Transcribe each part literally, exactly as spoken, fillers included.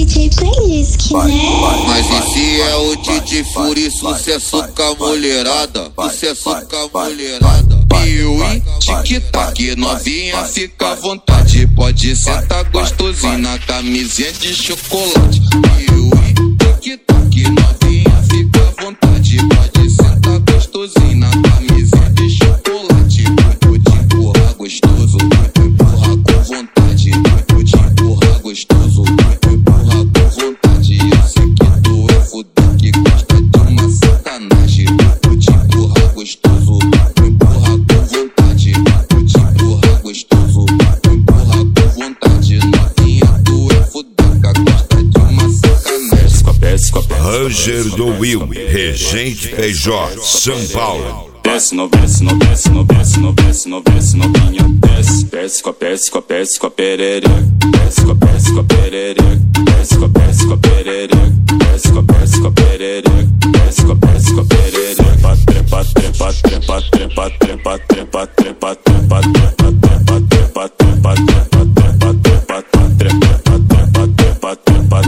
D J Playlist, né? Mas esse é o D J Fury, sucesso com a mulherada, sucesso com a mulherada. Piuí, tic-tac, novinha, fica à vontade, pode sentar gostosinho na camisinha de chocolate. Piuí, tic-tac, novinha, fica à vontade, pode sentar gostosinho na camisinha de chocolate. Vou te empurrar gostoso, vou empurrar com vontade, vou te empurrar gostoso, vou empurrar com vontade. Eu sei que tu é fudão que gosta de uma sacanagem, vou te empurrar gostoso, vou empurrar com vontade, vou te empurrar gostoso, vou empurrar com vontade. Novinha, tu é fudão que gosta de uma sacanagem. Ranger do Will, Regente P J, São Paulo. Desce, no desce, no desce, no desce, no desce, no desce, novinha, desce, desce com a desce com a desce com a perereca, desce com a desce com a perereca, desce com a desce com a perereca, desce com a desce com a perereca, desce com a desce com a perereca, trepa, trepa, trepa, trepa, trepa, trepa, trepa, trepa, trepa, trepa, trepa, trepa, trepa, trepa, trepa, trepa, trepa, trepa,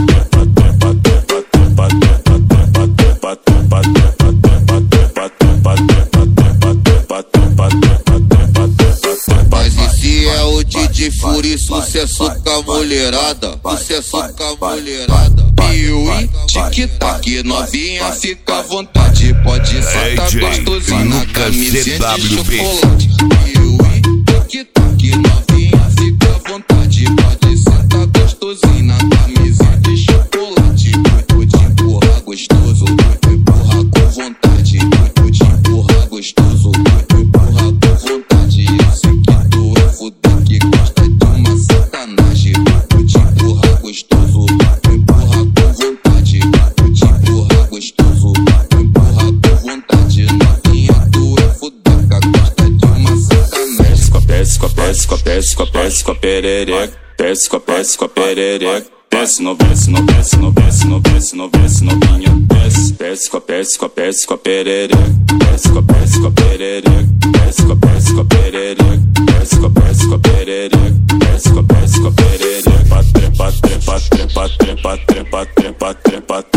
D J Fury, sucesso com a mulherada, sucesso com a mulherada. Piuí, tic-tac, novinha, fica à vontade, pode sentar gostosinho na camisinha de chocolate. Piuí, tic-tac, novinha, fica à vontade, pode sentar gostosinho na camisinha de chocolate. Vou te empurrar gostoso, vou empurrar com vontade, vou te empurrar gostoso, vou empurrar com vontade. Eu sei que tu é fudão que gosta de uma sacanagem, vou te empurrar gostoso, vou empurrar com vontade, vou te empurrar gostoso, vou empurrar com vontade. Novinha, tu é fudão que gosta de uma sacanagem. Desce com a desce com a desce com a desce com a perereca, desce com a desce com a perereca, desce, no desce, no desce, no desce, no desce, no desce, novinha, desce, desce com a desce com a desce com a perereca, desce com a desce com a perereca, desce com a desce com a perereca, desce com a desce com a perereca, desce com a desce com a perereca, trepa, trepa, trepa, trepa, trepa, trepa, trepa, trepa,